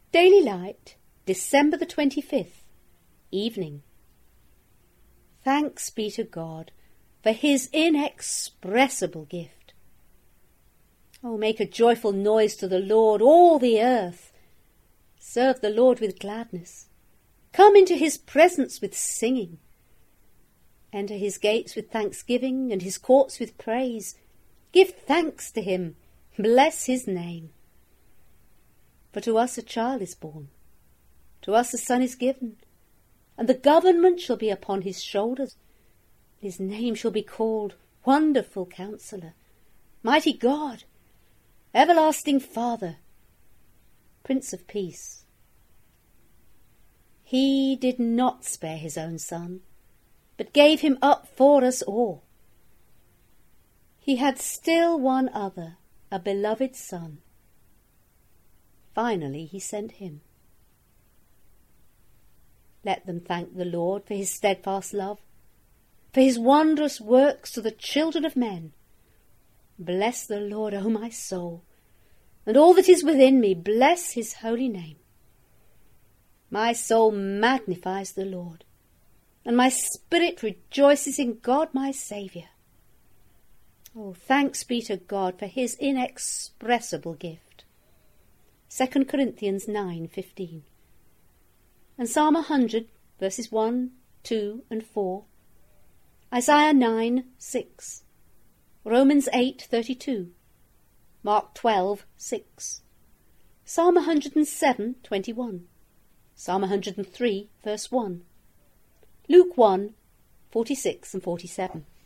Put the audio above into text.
Daily Light, December the 25th, Evening. Thanks be to God for his inexpressible gift. Oh, make a joyful noise to the Lord, all the earth. Serve the Lord with gladness. Come into his presence with singing. Enter his gates with thanksgiving and his courts with praise. Give thanks to him. Bless his name. For to us a child is born, to us a son is given, and the government shall be upon his shoulders. His name shall be called Wonderful Counselor, Mighty God, Everlasting Father, Prince of Peace. He did not spare his own Son, but gave him up for us all. He had still one other, a beloved Son. Finally he sent him. Let them thank the Lord for his steadfast love, for his wondrous works to the children of men. Bless the Lord, O my soul, and all that is within me, bless his holy name. My soul magnifies the Lord, and my spirit rejoices in God my Saviour. Oh, thanks be to God for his inexpressible gift. 2 Corinthians 9:15. And Psalm 100, verses 1, 2 and 4. Isaiah 9:6. Romans 8:32. Mark 12:6. Psalm 107:21. Psalm 103, verse 1. Luke 1:46 and 47.